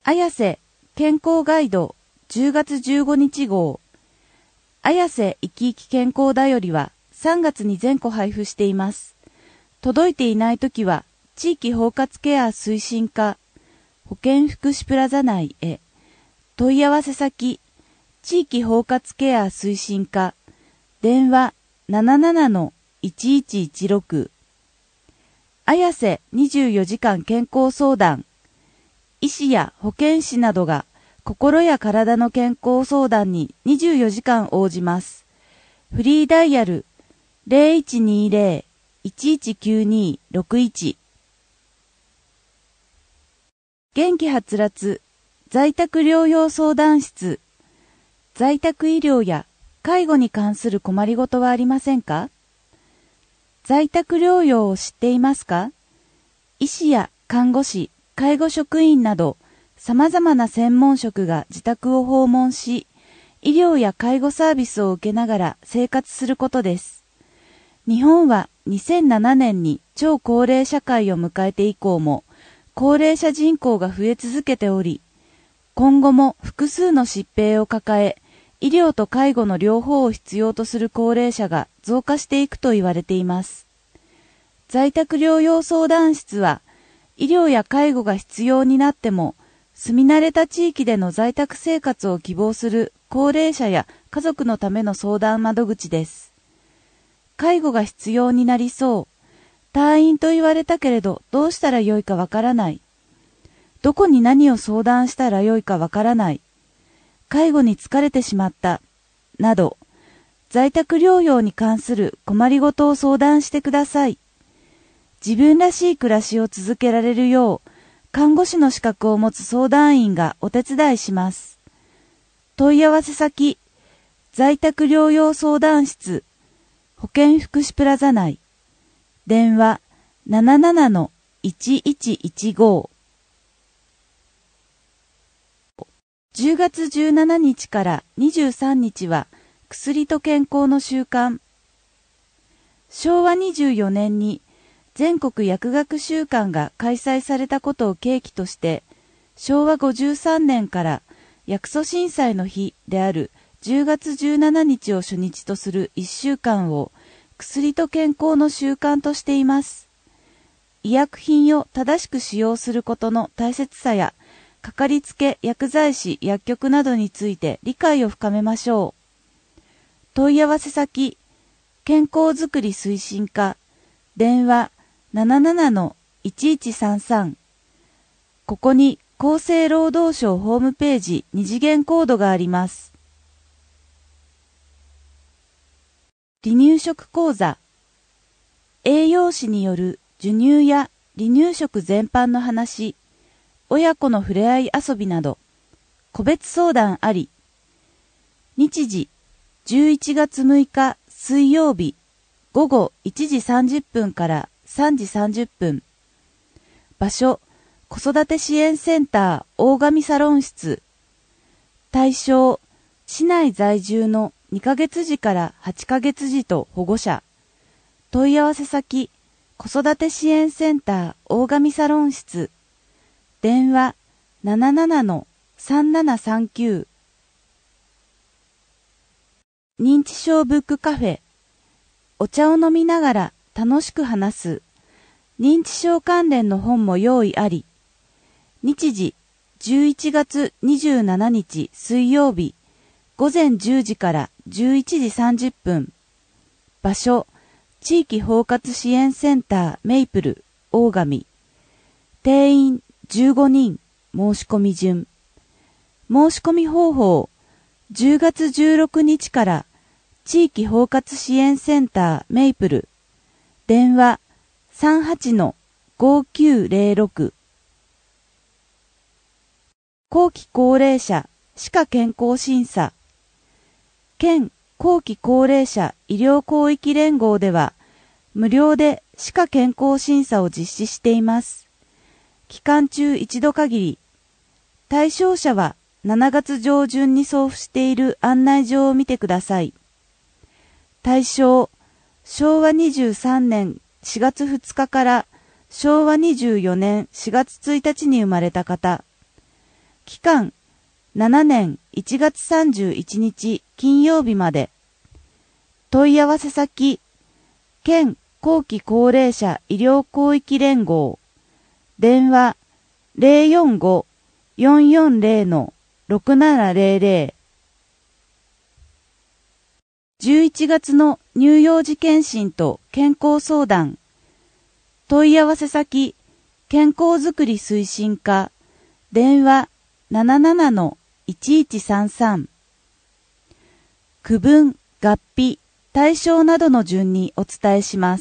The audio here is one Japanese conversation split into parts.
綾瀬健康ガイド10月15日号。綾瀬生き生き健康だよりは3月に全個配布しています。届いていないときは地域包括ケア推進課保健福祉プラザ内へ。問い合わせ先地域包括ケア推進課電話 77-1116 綾瀬24時間健康相談。医師や保健師などが心や体の健康相談に24時間応じます。フリーダイヤル 0120-119261 元気はつらつ在宅療養相談室。在宅医療や介護に関する困りごとはありませんか？在宅療養を知っていますか？医師や看護師、介護職員など様々な専門職が自宅を訪問し、医療や介護サービスを受けながら生活することです。日本は2007年に超高齢社会を迎えて以降も高齢者人口が増え続けており、今後も複数の疾病を抱え、医療と介護の両方を必要とする高齢者が増加していくと言われています。在宅療養相談室は、医療や介護が必要になっても、住み慣れた地域での在宅生活を希望する高齢者や家族のための相談窓口です。介護が必要になりそう。退院と言われたけれど、どうしたらよいかわからない。どこに何を相談したらよいかわからない。介護に疲れてしまった。など、在宅療養に関する困りごとを相談してください。自分らしい暮らしを続けられるよう、看護師の資格を持つ相談員がお手伝いします。問い合わせ先、在宅療養相談室、保健福祉プラザ内、電話 77-1115。10月17日から23日は薬と健康の週間。昭和24年に全国薬学週間が開催されたことを契機として、昭和53年から薬祖震災の日である10月17日を初日とする1週間を薬と健康の習慣としています。医薬品を正しく使用することの大切さや、かかりつけ薬剤師薬局などについて理解を深めましょう。問い合わせ先、健康づくり推進課、電話77-1133。ここに厚生労働省ホームページ2次元コードがあります。離乳食講座。栄養士による授乳や離乳食全般の話、親子の触れ合い遊びなど、個別相談あり。日時、11月6日水曜日、午後1時30分から3時30分。場所、子育て支援センター大神サロン室。対象、市内在住の2ヶ月児から8ヶ月児と保護者。問い合わせ先、子育て支援センター大神サロン室。電話 77-3739。認知症ブックカフェ。お茶を飲みながら楽しく話す。認知症関連の本も用意あり。日時、11月27日水曜日、午前10時から11時30分。場所、地域包括支援センターメイプル、大神。定員15人、申し込み順。申し込み方法、10月16日から地域包括支援センターメイプル。電話 38-5906。後期高齢者歯科健康審査。県後期高齢者医療広域連合では、無料で歯科健康審査を実施しています。期間中一度限り。対象者は7月上旬に送付している案内状を見てください。対象、昭和23年4月2日から昭和24年4月1日に生まれた方。 期間7年1月31日金曜日まで。問い合わせ先、県後期高齢者医療広域連合。電話045-440-6700。11月の乳幼児検診と健康相談。問い合わせ先、健康づくり推進課。電話77-1133。区分、合併、対象などの順にお伝えします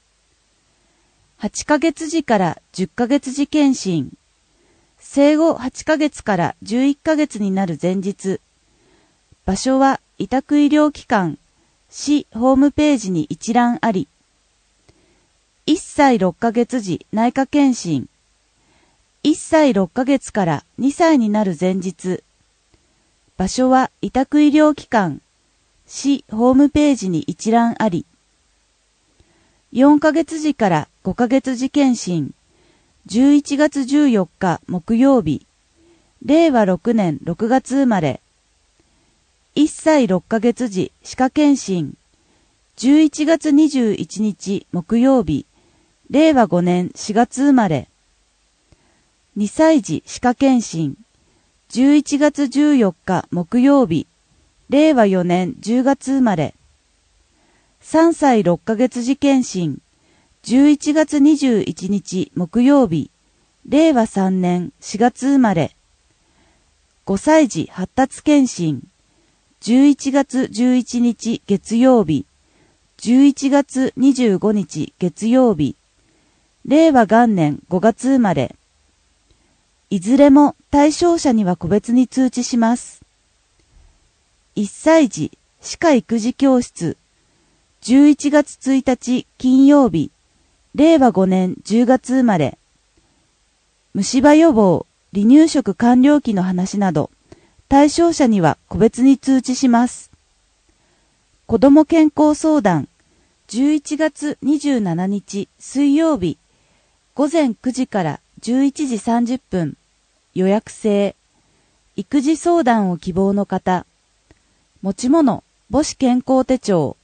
。8ヶ月時から10ヶ月時検診。生後8ヶ月から11ヶ月になる前日。場所は委託医療機関、市ホームページに一覧あり。1歳6ヶ月時内科検診。1歳6ヶ月から2歳になる前日。場所は委託医療機関、市ホームページに一覧あり。4ヶ月時から5ヶ月時検診。11月14日木曜日。令和6年6月生まれ。1歳6ヶ月時歯科検診。11月21日木曜日。令和5年4月生まれ。2歳児歯科検診。11月14日木曜日。令和4年10月生まれ。3歳6ヶ月時検診。11月21日木曜日。令和3年4月生まれ。5歳児発達検診。11月11日月曜日。11月25日月曜日。令和元年5月生まれ。いずれも対象者には個別に通知します。1歳児歯科育児教室。11月1日金曜日。令和5年10月生まれ。虫歯予防、離乳食完了期の話など、対象者には個別に通知します。子ども健康相談。11月27日水曜日。午前9時から11時30分。予約制。育児相談を希望の方。持ち物、母子健康手帳。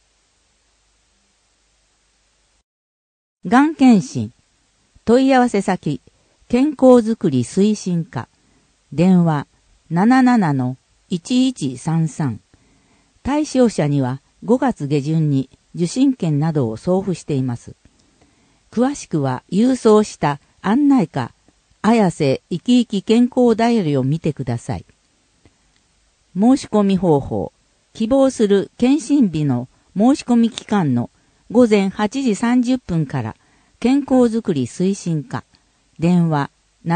がん検診。問い合わせ先、健康づくり推進課。電話77-1133。対象者には5月下旬に受診券などを送付しています。詳しくは郵送した案内か、綾瀬いきいき健康ダイヤリを見てください。申し込み方法。希望する検診日の申し込み期間の午前8時30分から健康づくり推進課。電話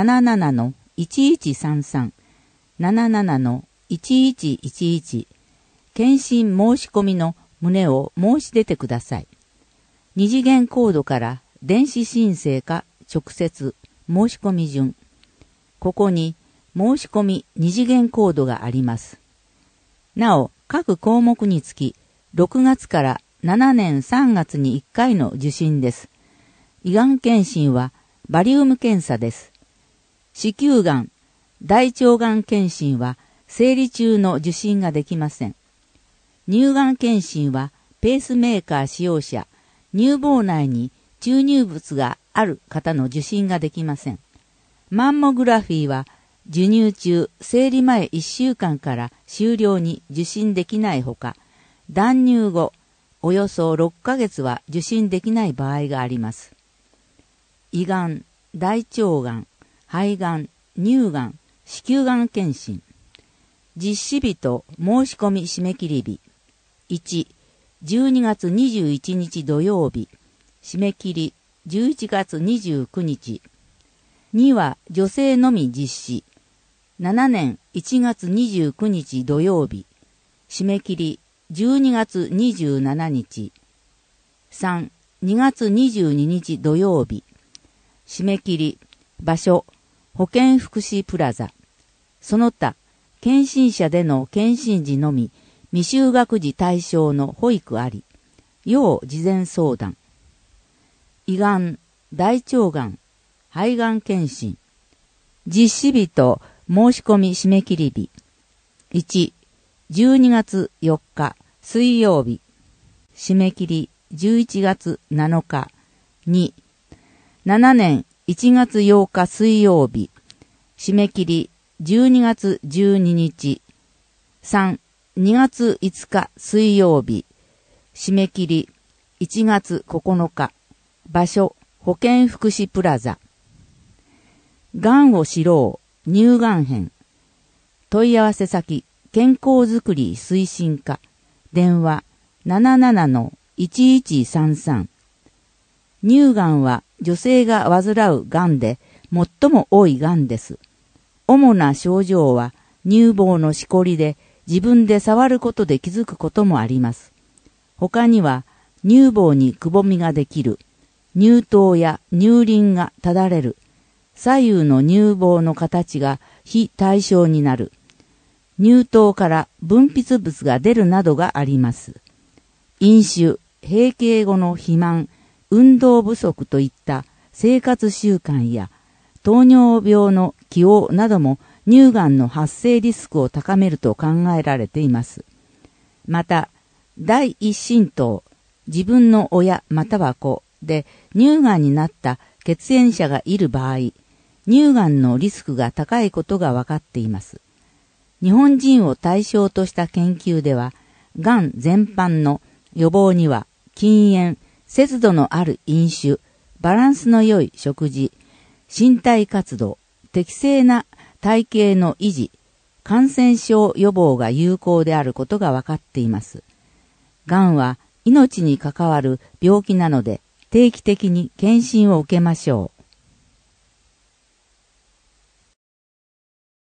77-1133。77-1111。検診申し込みの旨を申し出てください。二次元コードから電子申請か直接申し込み順。ここに申し込み二次元コードがあります。なお、各項目につき6月から7年3月に1回の受診です。胃がん検診はバリウム検査です。子宮がん、大腸がん検診は生理中の受診ができません。乳がん検診はペースメーカー使用者、乳房内に注入物がある方の受診ができません。マンモグラフィーは授乳中、生理前1週間から終了に受診できないほか、断乳後、およそ6ヶ月は受診できない場合があります。胃がん、大腸がん、肺がん、乳がん、子宮がん検診。実施日と申し込み締め切り日。1、12月21日土曜日。締め切り11月29日。2は女性のみ実施。7年1月29日土曜日。締め切り12月27日。3、2月22日土曜日。締め切り、場所、保健福祉プラザ。その他、検診者での検診時のみ、未就学児対象の保育あり。要事前相談。胃がん、大腸がん、肺がん検診。実施日と申し込み締め切り日。1、12月4日水曜日。締め切り11月7日。2、7年1月8日水曜日。締め切り12月12日。3、2月5日水曜日。締め切り1月9日。場所、保健福祉プラザ。がんを知ろう、乳がん編。問い合わせ先、健康づくり推進課。電話、77-1133。乳がんは女性が患うがんで最も多いがんです。主な症状は乳房のしこりで自分で触ることで気づくこともあります。他には乳房にくぼみができる、乳頭や乳輪がただれる、左右の乳房の形が非対称になる、乳頭から分泌物が出るなどがあります。飲酒、閉経後の肥満、運動不足といった生活習慣や糖尿病の起用なども乳がんの発生リスクを高めると考えられています。また、第一親等、自分の親または子で乳がんになった血縁者がいる場合、乳がんのリスクが高いことが分かっています。日本人を対象とした研究では、がん全般の予防には禁煙、節度のある飲酒、バランスの良い食事、身体活動、適正な体型の維持、感染症予防が有効であることが分かっています。がんは命に関わる病気なので定期的に検診を受けましょう。